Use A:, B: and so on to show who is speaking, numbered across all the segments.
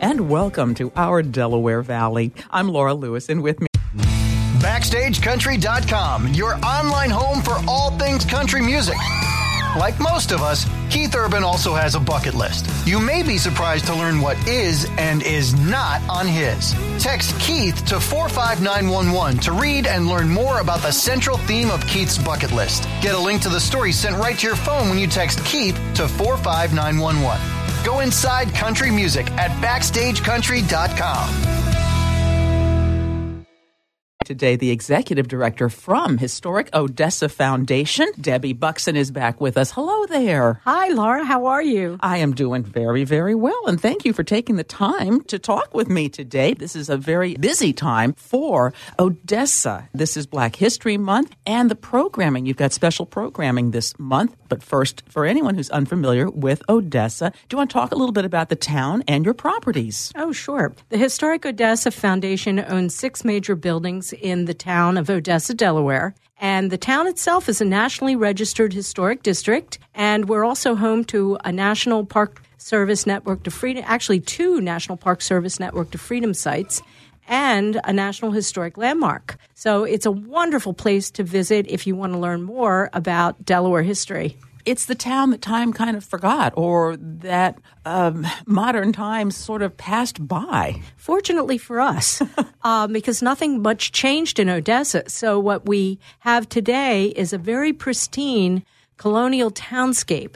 A: and welcome to our Delaware Valley. I'm Laura Lewis, and with me,
B: BackstageCountry.com, your online home for all things country music. Like most of us, Keith Urban also has a bucket list. You may be surprised to learn what is and is not on his. Text Keith to 45911 to read and learn more about the central theme of Keith's bucket list. Get a link to the story sent right to your phone when you text Keith to 45911. Go inside country music at BackstageCountry.com.
A: Today, the executive director from Historic Odessa Foundation, Debbie Buxton, is back with us. Hello there.
C: Hi, Laura. How are you?
A: I am doing very, very well, and thank you for taking the time to talk with me today. This is a very busy time for Odessa. This is Black History Month, and the programming. You've got special programming this month. But first, for anyone who's unfamiliar with Odessa, do you want to talk a little bit about the town and your properties?
C: Oh, sure. The Historic Odessa Foundation owns 6 major buildings in the town of Odessa, Delaware. And the town itself is a nationally registered historic district. And we're also home to a National Park Service Network to Freedom, actually 2 National Park Service Network to Freedom sites, and a National Historic Landmark. So it's a wonderful place to visit if you want to learn more about Delaware history.
A: It's the town that time kind of forgot, or that modern times sort of passed by.
C: Fortunately for us, because nothing much changed in Odessa. So what we have today is a very pristine colonial townscape.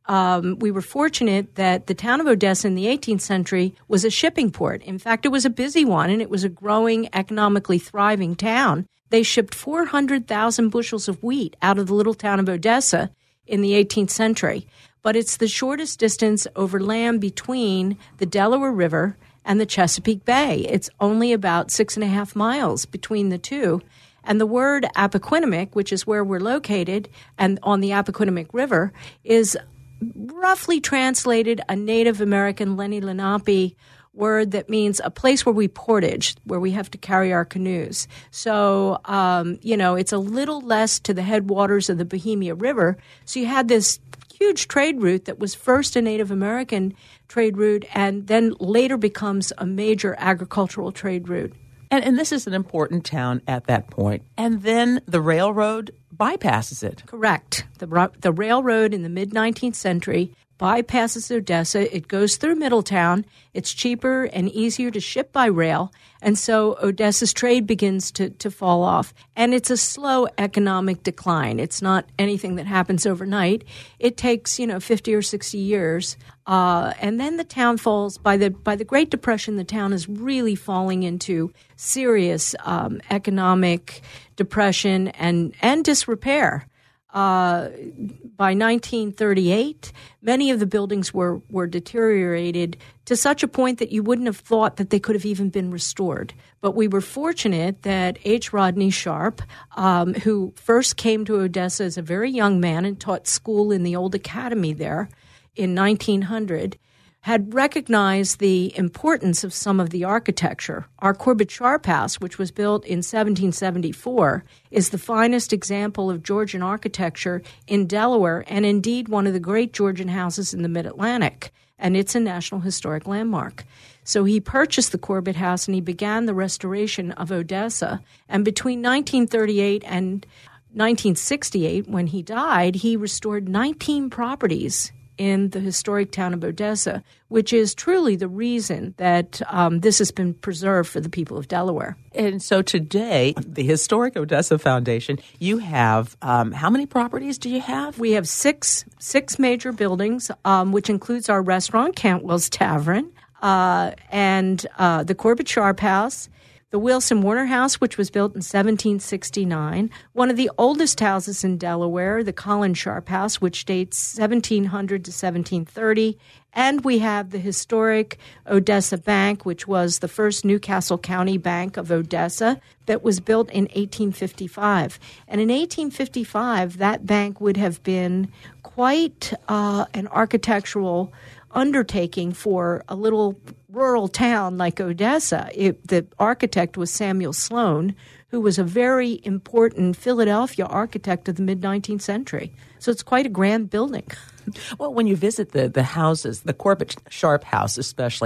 C: We were fortunate that the town of Odessa in the 18th century was a shipping port. In fact, it was a busy one, and it was a growing, economically thriving town. They shipped 400,000 bushels of wheat out of the little town of Odessa in the 18th century. But it's the shortest distance over land between the Delaware River and the Chesapeake Bay. It's only about 6.5 miles between the two. And the word Appoquinimink, which is where we're located, and on the Appoquinimink River, is roughly translated a Native American Lenni Lenape word that means a place where we portage, where we have to carry our canoes. So, it's a little less to the headwaters of the Bohemia River. So you had this huge trade route that was first a Native American trade route and then later becomes a major agricultural trade route.
A: And this is an important town at that point. And then the railroad bypasses it.
C: Correct. The railroad in the mid-19th century bypasses Odessa. It goes through Middletown. It's cheaper and easier to ship by rail. And so Odessa's trade begins to fall off. And it's a slow economic decline. It's not anything that happens overnight. It takes, 50 or 60 years. And then the town falls. By the Great Depression, the town is really falling into serious economic depression and disrepair. By 1938, many of the buildings were deteriorated to such a point that you wouldn't have thought that they could have even been restored. But we were fortunate that H. Rodney Sharp, who first came to Odessa as a very young man and taught school in the old academy there in 1900, had recognized the importance of some of the architecture. Our Corbett Sharp House, which was built in 1774, is the finest example of Georgian architecture in Delaware and indeed one of the great Georgian houses in the Mid-Atlantic, and it's a National Historic Landmark. So he purchased the Corbett House and he began the restoration of Odessa. And between 1938 and 1968, when he died, he restored 19 properties in the historic town of Odessa, which is truly the reason that this has been preserved for the people of Delaware.
A: And so today, the Historic Odessa Foundation, you have, how many properties do you have?
C: We have six major buildings, which includes our restaurant, Cantwell's Tavern, and the Corbett Sharp House, the Wilson Warner House, which was built in 1769, one of the oldest houses in Delaware, the Colin Sharp House, which dates 1700 to 1730, and we have the historic Odessa Bank, which was the first Newcastle County Bank of Odessa that was built in 1855. And in 1855, that bank would have been quite an architectural undertaking for a little rural town like Odessa. The architect was Samuel Sloan, who was a very important Philadelphia architect of the mid-19th century. So it's quite a grand building.
A: Well, when you visit the houses, the Corbett Sharp House especially,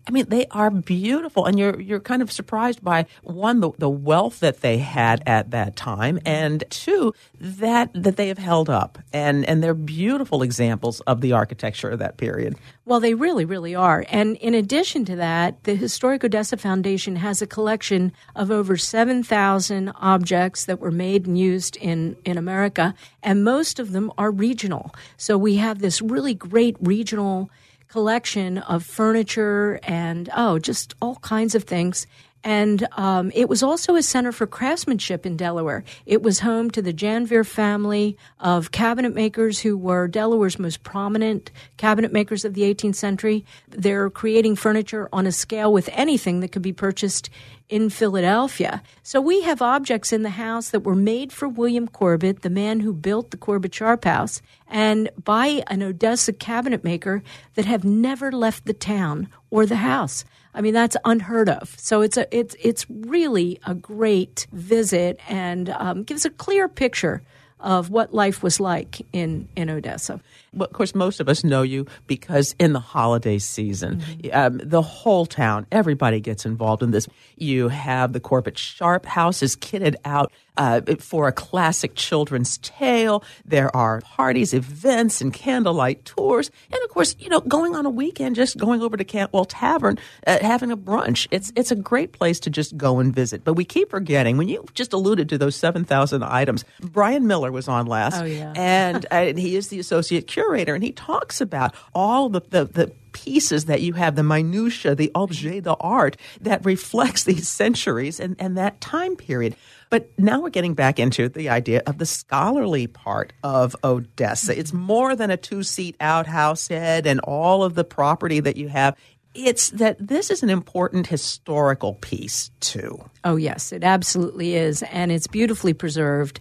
A: I mean, they are beautiful, and you're kind of surprised by, one, the wealth that they had at that time, and two, that they have held up, and they're beautiful examples of the architecture of that period.
C: Well, they really, really are. And in addition to that, the Historic Odessa Foundation has a collection of over 7,000 objects that were made and used in America, and most of them are regional. So we have this really great regional collection of furniture and, just all kinds of things. And it was also a center for craftsmanship in Delaware. It was home to the Janvier family of cabinet makers who were Delaware's most prominent cabinet makers of the 18th century. They're creating furniture on a scale with anything that could be purchased in Philadelphia. So we have objects in the house that were made for William Corbett, the man who built the Corbett Sharp House, and by an Odessa cabinet maker that have never left the town or the house. I mean, that's unheard of. So it's really a great visit and gives a clear picture of what life was like in Odessa.
A: Well, of course, most of us know you because in the holiday season, the whole town, everybody gets involved in this. You have the Corbett Sharp House is kitted out for a classic children's tale. There are parties, events, and candlelight tours. And, of course, going on a weekend, just going over to Cantwell Tavern, having a brunch. It's a great place to just go and visit. But we keep forgetting, when you just alluded to those 7,000 items, Brian Miller was on last.
C: Oh, yeah.
A: And he is the associate curator, and he talks about all the pieces that you have, the minutiae, the objet d'art that reflects these centuries and that time period. But now we're getting back into the idea of the scholarly part of Odessa. It's more than a two-seat outhouse head and all of the property that you have. It's that this is an important historical piece, too.
C: Oh, yes, it absolutely is, and it's beautifully preserved.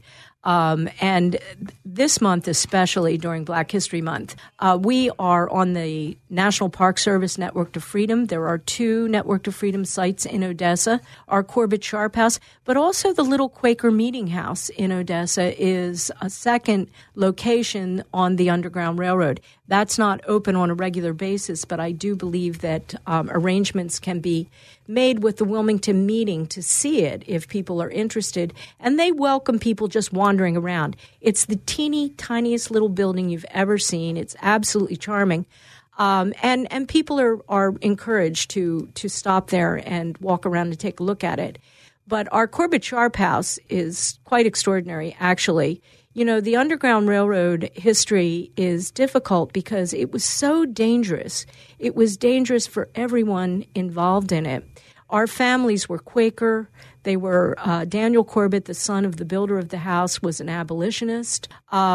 C: And this month, especially during Black History Month, we are on the National Park Service Network to Freedom. There are 2 Network to Freedom sites in Odessa, our Corbett Sharp House, but also the Little Quaker Meeting House in Odessa is a second location on the Underground Railroad. That's not open on a regular basis, but I do believe that arrangements can be made with the Wilmington Meeting to see it if people are interested. And they welcome people just wandering around. It's the teeny tiniest little building you've ever seen. It's absolutely charming. And people are encouraged to stop there and walk around and take a look at it. But our Corbett Sharp House is quite extraordinary, actually. The Underground Railroad history is difficult because it was so dangerous. It was dangerous for everyone involved in it. Our families were Quaker. They were Daniel Corbett, the son of the builder of the house, was an abolitionist.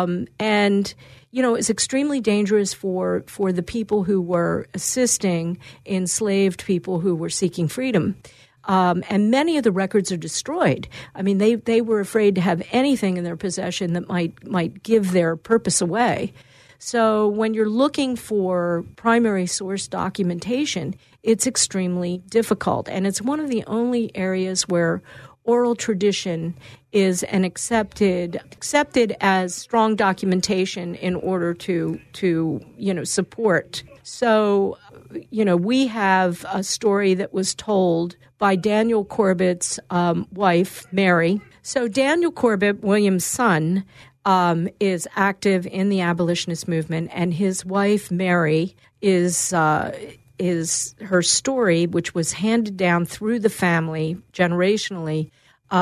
C: And it's extremely dangerous for the people who were assisting enslaved people who were seeking freedom. And many of the records are destroyed. I mean, they were afraid to have anything in their possession that might give their purpose away. So when you're looking for primary source documentation, it's extremely difficult. And it's one of the only areas where oral tradition is an accepted as strong documentation in order to support. So, we have a story that was told by Daniel Corbett's wife, Mary. So Daniel Corbett, William's son, is active in the abolitionist movement, and his wife, Mary, is her story, which was handed down through the family generationally,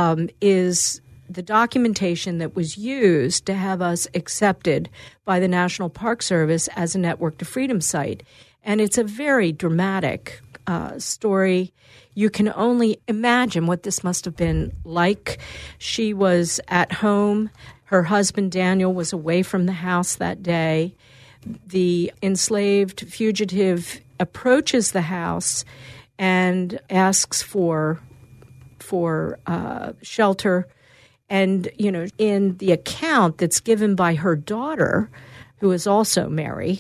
C: is the documentation that was used to have us accepted by the National Park Service as a Network to Freedom site. And it's a very dramatic story. You can only imagine what this must have been like. She was at home. Her husband, Daniel, was away from the house that day. The enslaved fugitive approaches the house and asks for shelter. And, in the account that's given by her daughter, who is also Mary,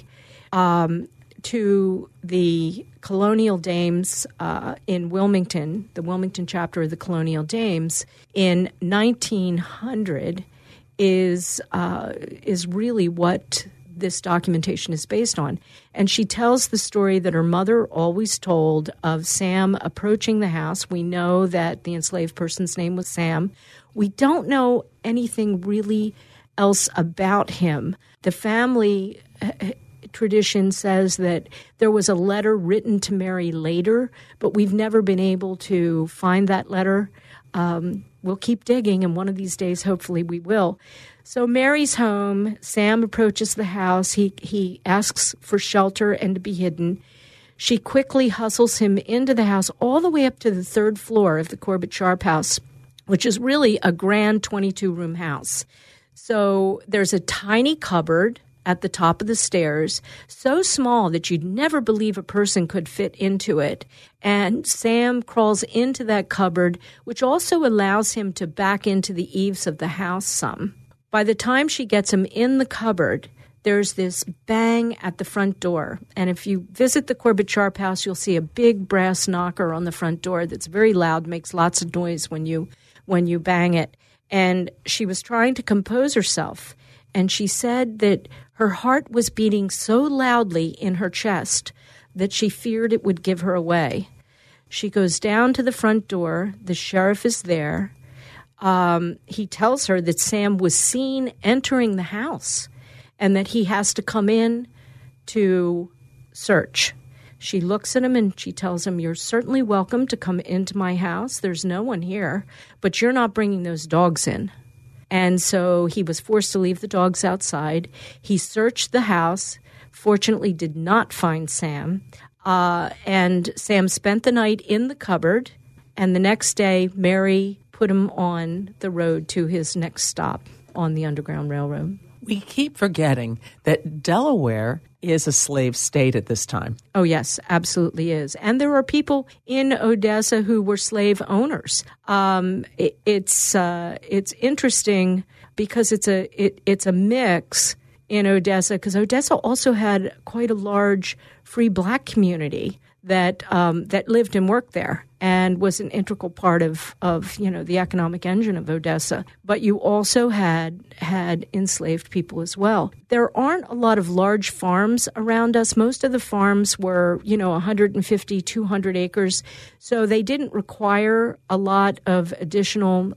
C: to the Colonial Dames in Wilmington, the Wilmington chapter of the Colonial Dames, in 1900 is really what this documentation is based on. And she tells the story that her mother always told of Sam approaching the house. We know that the enslaved person's name was Sam. We don't know anything really else about him. The family tradition says that there was a letter written to Mary later, but we've never been able to find that letter. We'll keep digging, and one of these days, hopefully, we will. So Mary's home. Sam approaches the house. He asks for shelter and to be hidden. She quickly hustles him into the house all the way up to the third floor of the Corbett Sharp house, which is really a grand 22-room house. So there's a tiny cupboard at the top of the stairs, so small that you'd never believe a person could fit into it. And Sam crawls into that cupboard, which also allows him to back into the eaves of the house some. By the time she gets him in the cupboard, there's this bang at the front door. And if you visit the Corbett Sharp house, you'll see a big brass knocker on the front door that's very loud, makes lots of noise when you bang it. And she was trying to compose herself. And she said that her heart was beating so loudly in her chest that she feared it would give her away. She goes down to the front door. The sheriff is there. He tells her that Sam was seen entering the house and that he has to come in to search. She looks at him and she tells him, "You're certainly welcome to come into my house. There's no one here, but you're not bringing those dogs in." And so he was forced to leave the dogs outside. He searched the house, fortunately did not find Sam. And Sam spent the night in the cupboard. And the next day, Mary put him on the road to his next stop on the Underground Railroad.
A: We keep forgetting that Delaware is a slave state at this time.
C: Oh, yes, absolutely is. And there are people in Odessa who were slave owners. It's interesting because it's a mix in Odessa, because Odessa also had quite a large free black community that lived and worked there and was an integral part of the economic engine of Odessa. But you also had enslaved people as well. There aren't a lot of large farms around us. Most of the farms were 150, 200 acres, so they didn't require a lot of additional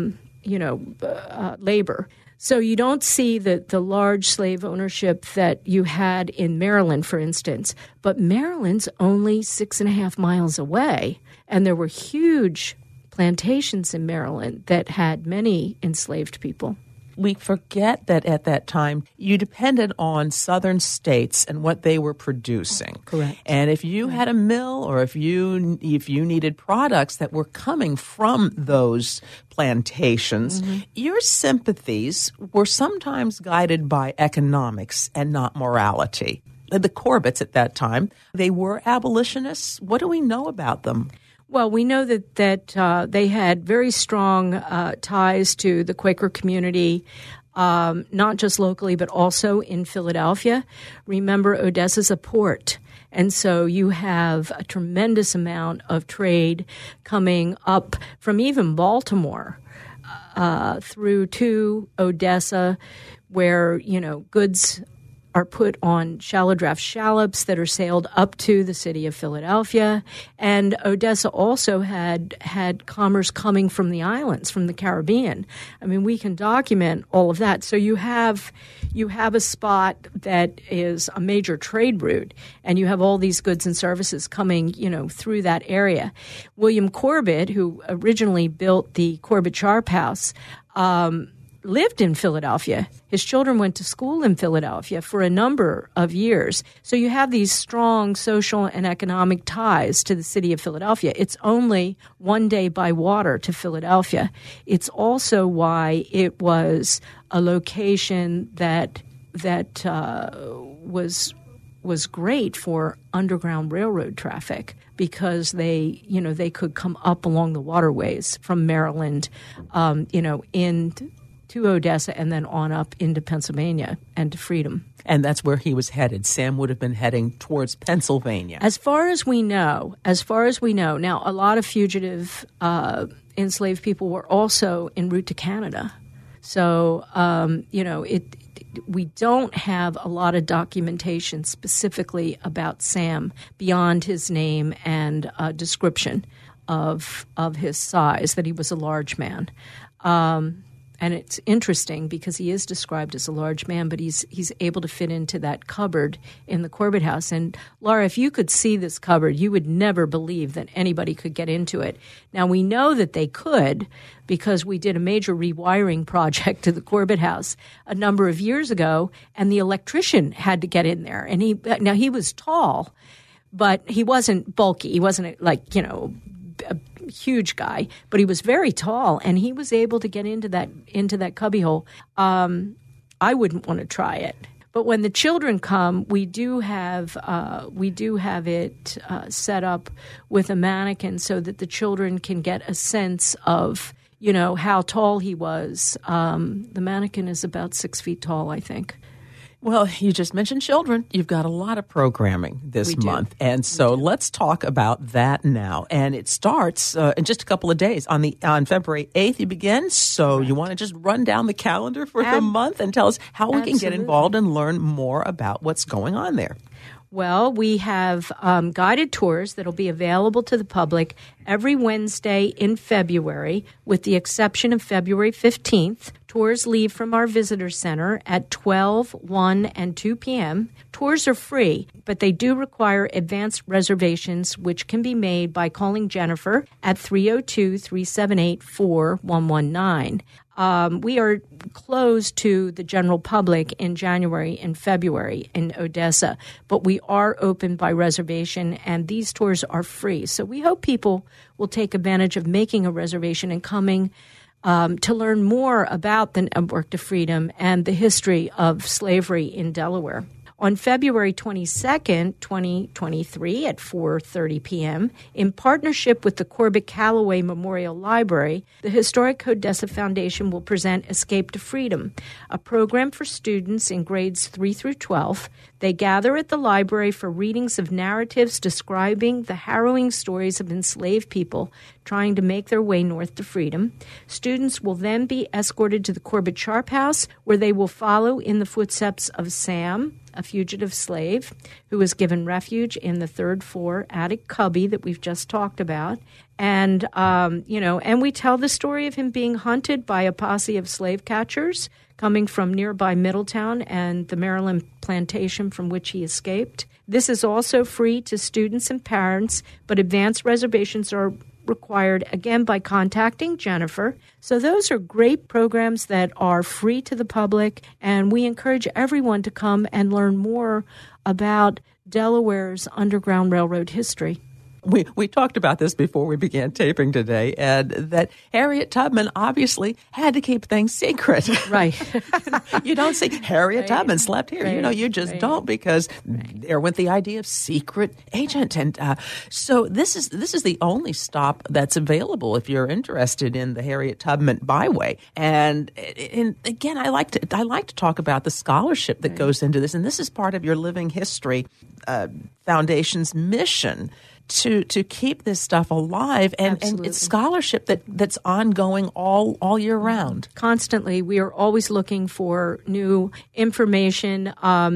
C: labor. So you don't see the large slave ownership that you had in Maryland, for instance. But Maryland's only 6.5 miles away, and there were huge plantations in Maryland that had many enslaved people.
A: We forget that at that time, you depended on southern states and what they were producing.
C: Correct.
A: And if you had a mill or if you needed products that were coming from those plantations, your sympathies were sometimes guided by economics and not morality. The Corbetts at that time, they were abolitionists. What do we know about them?
C: Well, we know that they had very strong ties to the Quaker community, not just locally, but also in Philadelphia. Remember, Odessa's a port, and so you have a tremendous amount of trade coming up from even Baltimore through to Odessa, where, goods are put on shallow draft shallops that are sailed up to the city of Philadelphia. And Odessa also had commerce coming from the islands, from the Caribbean. I mean, we can document all of that. So you have a spot that is a major trade route, and you have all these goods and services coming, through that area. William Corbett, who originally built the Corbett Sharp house, lived in Philadelphia. His children went to school in Philadelphia for a number of years. So you have these strong social and economic ties to the city of Philadelphia. It's only one day by water to Philadelphia. It's also why it was a location that was great for Underground Railroad traffic, because they could come up along the waterways from Maryland, to Odessa and then on up into Pennsylvania and to Freedom.
A: And that's where he was headed. Sam would have been heading towards Pennsylvania.
C: As far as we know. Now, a lot of fugitive enslaved people were also en route to Canada. So, we don't have a lot of documentation specifically about Sam beyond his name and description of his size, that he was a large man. And it's interesting because he is described as a large man, but he's able to fit into that cupboard in the Corbett house. And Laura, if you could see this cupboard, you would never believe that anybody could get into it. Now, we know that they could because we did a major rewiring project to the Corbett house a number of years ago, and the electrician had to get in there. And he was tall, but he wasn't bulky. He wasn't like, a huge guy, but he was very tall, and he was able to get into that cubbyhole. I wouldn't want to try it, but when the children come, we do have it set up with a mannequin so that the children can get a sense of how tall he was. The mannequin is about 6 feet tall, I think.
A: Well, you just mentioned children. You've got a lot of programming this month. And so let's talk about that now. And it starts in just a couple of days. On February 8th, you begin. So you want to just run down the calendar for the month and tell us how we can get involved and learn more about what's going on there.
C: Well, we have guided tours that will be available to the public every Wednesday in February, with the exception of February 15th. Tours leave from our visitor center at 12, 1, and 2 p.m. Tours are free, but they do require advanced reservations, which can be made by calling Jennifer at 302-378-4119. We are closed to the general public in January and February in Odessa, but we are open by reservation, and these tours are free. So we hope people will take advantage of making a reservation and coming to learn more about the Network to Freedom and the history of slavery in Delaware. On February 22nd, 2023 at 4:30 p.m., in partnership with the Corbett Calloway Memorial Library, the Historic Odessa Foundation will present Escape to Freedom, a program for students in grades 3 through 12. They gather at the library for readings of narratives describing the harrowing stories of enslaved people trying to make their way north to freedom. Students will then be escorted to the Corbett Sharp House, where they will follow in the footsteps of Sam, a fugitive slave who was given refuge in the third-floor attic cubby that we've just talked about. And, and we tell the story of him being hunted by a posse of slave catchers coming from nearby Middletown and the Maryland plantation from which he escaped. This is also free to students and parents, but advanced reservations are required, again, by contacting Jennifer. So those are great programs that are free to the public, and we encourage everyone to come and learn more about Delaware's Underground Railroad history.
A: We talked about this before we began taping today, and that Harriet Tubman obviously had to keep things secret.
C: Right.
A: You don't say Harriet Tubman slept here. Right. You just don't, because there went the idea of secret agent. And so this is the only stop that's available if you're interested in the Harriet Tubman byway. And again, I like to talk about the scholarship that goes into this, and this is part of your Living History Foundation's mission. To keep this stuff alive, and it's scholarship that's ongoing all year round.
C: Constantly, we are always looking for new information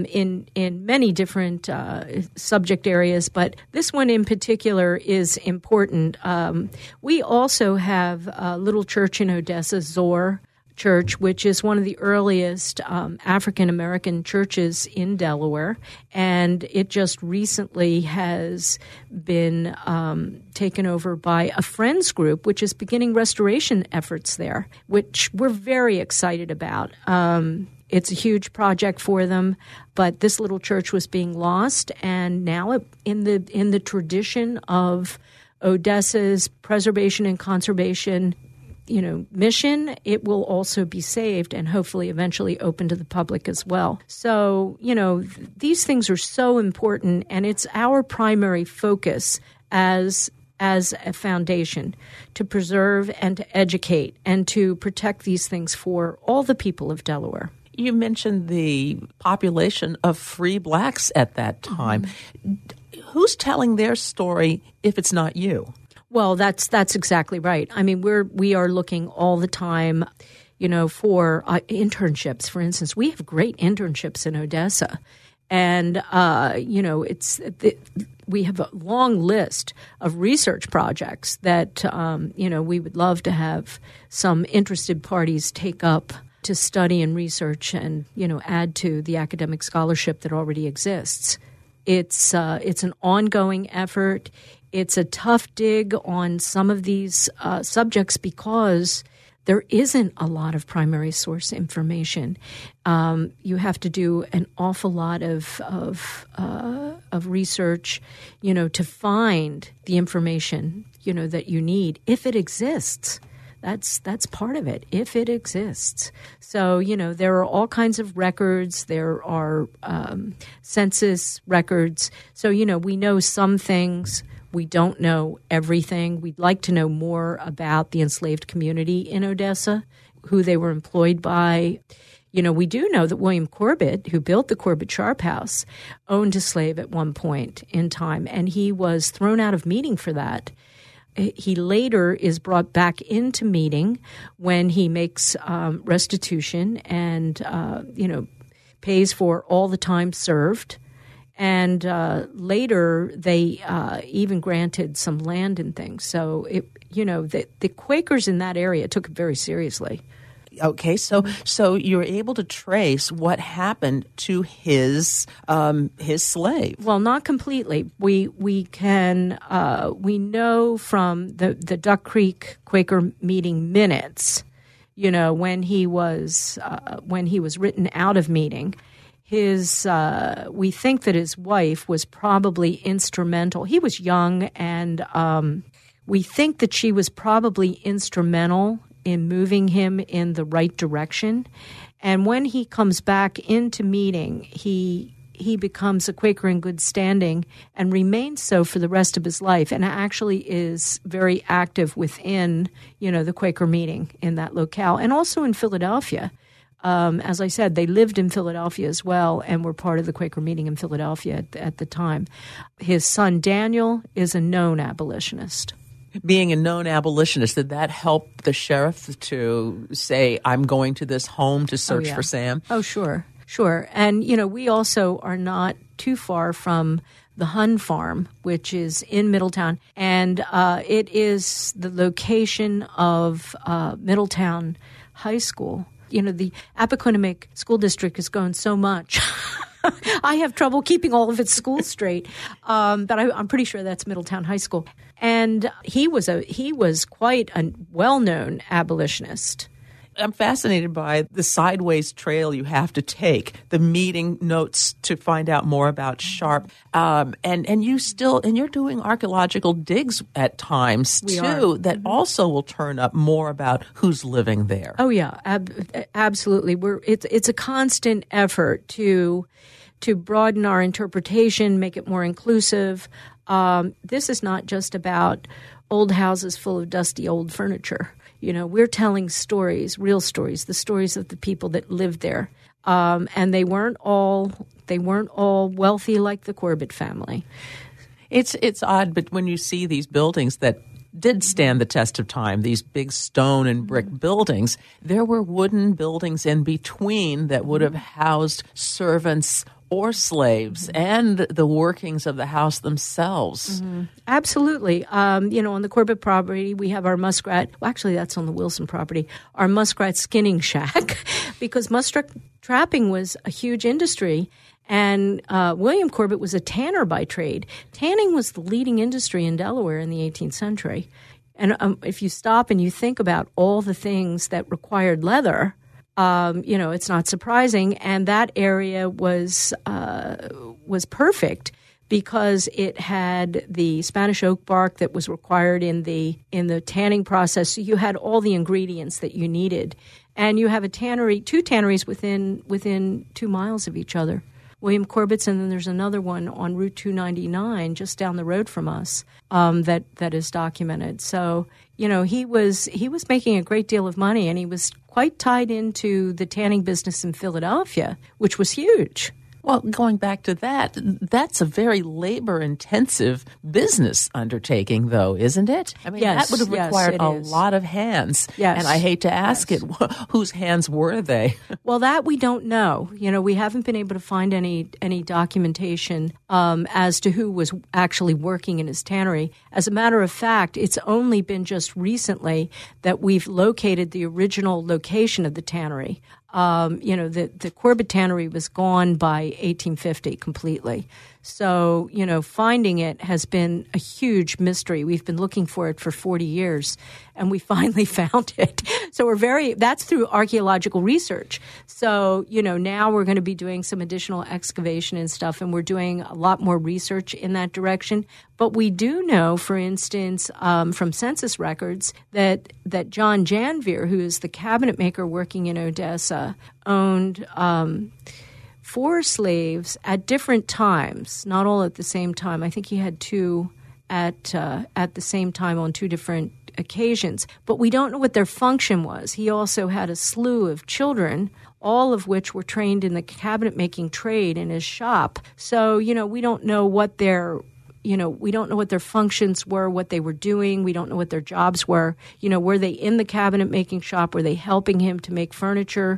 C: in many different subject areas, but this one in particular is important. We also have a little church in Odessa, Zor Church, which is one of the earliest African-American churches in Delaware, and it just recently has been taken over by a Friends group, which is beginning restoration efforts there, which we're very excited about. It's a huge project for them, but this little church was being lost, and now in the tradition of Odessa's preservation and conservation mission, it will also be saved and hopefully eventually open to the public as well. So, these things are so important, and it's our primary focus as a foundation to preserve and to educate and to protect these things for all the people of Delaware.
A: You mentioned the population of free blacks at that time. Mm-hmm. Who's telling their story if it's not you?
C: Well, that's exactly right. I mean, we are looking all the time, for internships. For instance, we have great internships in Odessa. And, we have a long list of research projects that, we would love to have some interested parties take up to study and research and, add to the academic scholarship that already exists. It's an ongoing effort. It's a tough dig on some of these subjects because there isn't a lot of primary source information. You have to do an awful lot of research, to find the information, that you need if it exists. That's part of it, if it exists. So, there are all kinds of records. There are census records. So, we know some things. We don't know everything. We'd like to know more about the enslaved community in Odessa, who they were employed by. We do know that William Corbett, who built the Corbett Sharp House, owned a slave at one point in time, and he was thrown out of Meeting for that. He later is brought back into Meeting when he makes restitution and, pays for all the time served. And later, they even granted some land and things. So, the Quakers in that area took it very seriously.
A: Okay, so you're able to trace what happened to his slave.
C: Well, not completely. We can we know from the Duck Creek Quaker meeting minutes, when he was written out of Meeting. We think that his wife was probably instrumental. He was young, and we think that she was probably instrumental in moving him in the right direction. And when he comes back into Meeting, he becomes a Quaker in good standing and remains so for the rest of his life, and actually is very active within, the Quaker meeting in that locale, and also in Philadelphia. As I said, they lived in Philadelphia as well and were part of the Quaker meeting in Philadelphia at the time. His son, Daniel, is a known abolitionist.
A: Being a known abolitionist, did that help the sheriff to say, I'm going to this home to search for Sam?
C: Oh, sure. And, we also are not too far from the Hun Farm, which is in Middletown. And it is the location of Middletown High School. The Appoquinimink School District has grown so much. I have trouble keeping all of its schools straight, but I'm pretty sure that's Middletown High School. And he was quite a well-known abolitionist.
A: I'm fascinated by the sideways trail you have to take, the meeting notes to find out more about Sharp, and you're doing archaeological digs at times too that also will turn up more about who's living there.
C: Oh yeah, absolutely. It's a constant effort to broaden our interpretation, make it more inclusive. This is not just about old houses full of dusty old furniture. We're telling stories, real stories, the stories of the people that lived there. And they weren't all wealthy like the Corbett family.
A: It's odd, but when you see these buildings that did stand the test of time, these big stone and brick buildings, there were wooden buildings in between that would have housed servants or slaves and the workings of the house themselves.
C: Mm-hmm. Absolutely. On the Corbett property, we have our muskrat. Well, actually, that's on the Wilson property. Our muskrat skinning shack, because muskrat trapping was a huge industry. And William Corbett was a tanner by trade. Tanning was the leading industry in Delaware in the 18th century. And if you stop and you think about all the things that required leather, it's not surprising. And that area was perfect because it had the Spanish oak bark that was required in the tanning process. So you had all the ingredients that you needed. And you have two tanneries within 2 miles of each other. William Corbett's, and then there's another one on Route 299 just down the road from us that is documented. So, he was making a great deal of money, and he was quite tied into the tanning business in Philadelphia, which was huge.
A: Well, going back to that, that's a very labor-intensive business undertaking, though, isn't it? I mean,
C: Yes,
A: that would have required a lot of hands.
C: Yes.
A: And I hate to ask it, whose hands were they?
C: Well, that we don't know. We haven't been able to find any documentation as to who was actually working in his tannery. As a matter of fact, it's only been just recently that we've located the original location of the tannery. The Corbett Tannery was gone by 1850 completely. So, finding it has been a huge mystery. We've been looking for it for 40 years, and we finally found it. So that's through archaeological research. So, now we're going to be doing some additional excavation and stuff, and we're doing a lot more research in that direction. But we do know, for instance, from census records, that John Janvier, who is the cabinet maker working in Odessa, owned 4 slaves at different times, not all at the same time. I think he had 2 at the same time on 2 different occasions. But we don't know what their function was. He also had a slew of children, all of which were trained in the cabinet-making trade in his shop. So, we don't know what their functions were, what they were doing. We don't know what their jobs were. Were they in the cabinet-making shop? Were they helping him to make furniture?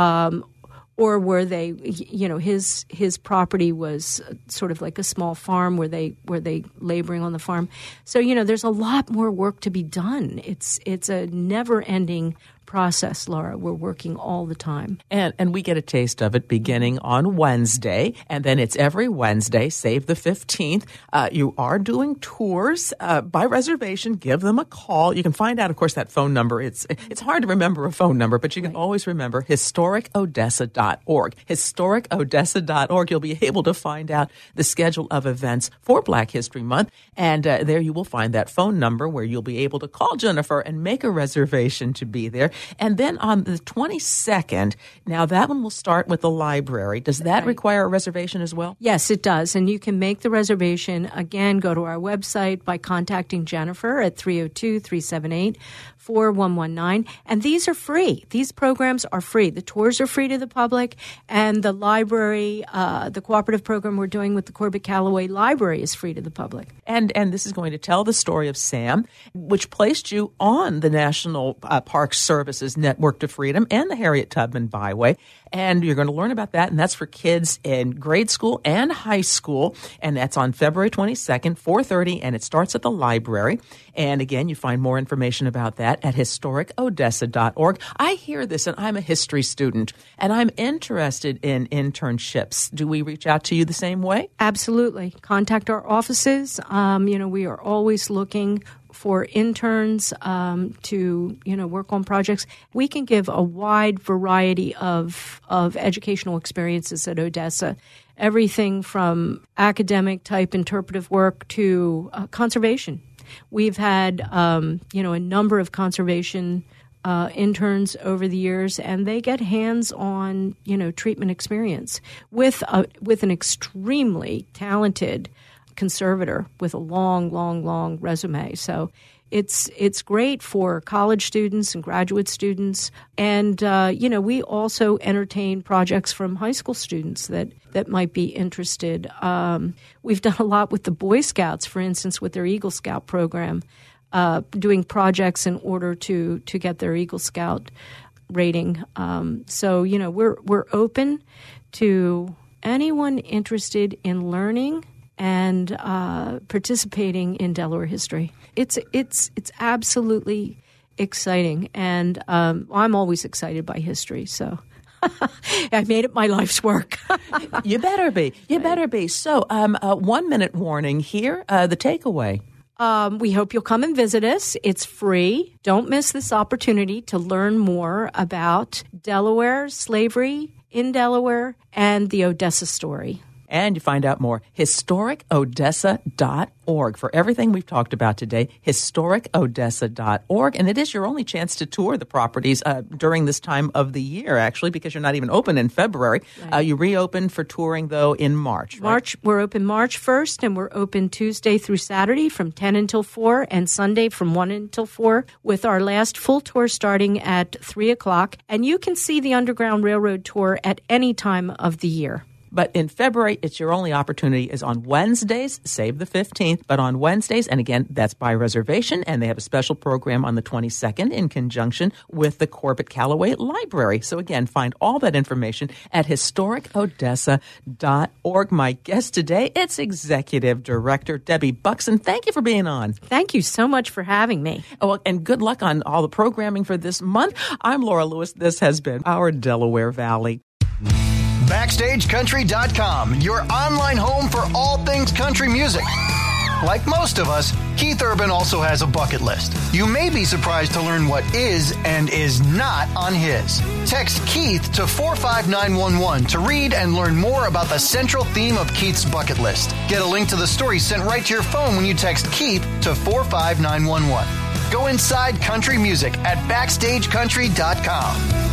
C: Or were they, his property was sort of like a small farm. Were they laboring on the farm? So, there's a lot more work to be done. It's a never-ending process, Laura. We're working all the time.
A: And we get a taste of it beginning on Wednesday, and then it's every Wednesday, save the 15th. You are doing tours by reservation. Give them a call. You can find out, of course, that phone number. It's hard to remember a phone number, but you can always remember historicodessa.org. Historicodessa.org. You'll be able to find out the schedule of events for Black History Month, and there you will find that phone number where you'll be able to call Jennifer and make a reservation to be there. And then on the 22nd, now that one will start with the library. Does that require a reservation as well?
C: Yes, it does. And you can make the reservation. Again, go to our website by contacting Jennifer at 302-378-4119. And these are free. These programs are free. The tours are free to the public. And the library, the cooperative program we're doing with the Corbett Callaway Library is free to the public.
A: And this is going to tell the story of Sam, which placed you on the National Park Service's Network to Freedom and the Harriet Tubman Byway. And you're going to learn about that, and that's for kids in grade school and high school. And that's on February 22nd, 4:30, and it starts at the library. And again, you find more information about that at historicodessa.org. I hear this, and I'm a history student, and I'm interested in internships. Do we reach out to you the same way?
C: Absolutely. Contact our offices. We are always looking for interns to work on projects. We can give a wide variety of educational experiences at Odessa, everything from academic type interpretive work to conservation. We've had a number of conservation interns over the years, and they get hands-on treatment experience with an extremely talented conservator with a long resume. So it's great for college students and graduate students. And, we also entertain projects from high school students that might be interested. We've done a lot with the Boy Scouts, for instance, with their Eagle Scout program, doing projects in order to get their Eagle Scout rating. So, we're open to anyone interested in learning and participating in Delaware history. It's absolutely exciting, and I'm always excited by history. So I've made it my life's work.
A: You better be. You better be. So 1 minute warning here. The takeaway.
C: We hope you'll come and visit us. It's free. Don't miss this opportunity to learn more about Delaware, slavery in Delaware, and the Odessa story.
A: And you find out more, historicodessa.org. For everything we've talked about today, historicodessa.org. And it is your only chance to tour the properties during this time of the year, actually, because you're not even open in February. Right. You reopen for touring, though, in March, right?
C: We're open March 1st, and we're open Tuesday through Saturday from 10 until 4 and Sunday from 1 until 4, with our last full tour starting at 3 o'clock. And you can see the Underground Railroad tour at any time of the year.
A: But in February, it's your only opportunity is on Wednesdays, save the 15th, but on Wednesdays, and again, that's by reservation, and they have a special program on the 22nd in conjunction with the Corbett Callaway Library. So again, find all that information at historicodessa.org. My guest today, it's Executive Director Debbie Buxton. Thank you for being on.
C: Thank you so much for having me.
A: Oh, and good luck on all the programming for this month. I'm Laura Lewis. This has been our Delaware Valley.
B: BackstageCountry.com, your online home for all things country music. Like most of us, Keith Urban also has a bucket list. You may be surprised to learn what is and is not on his. Text Keith to 45911 to read and learn more about the central theme of Keith's bucket list. Get a link to the story sent right to your phone when you text Keith to 45911. Go inside country music at BackstageCountry.com.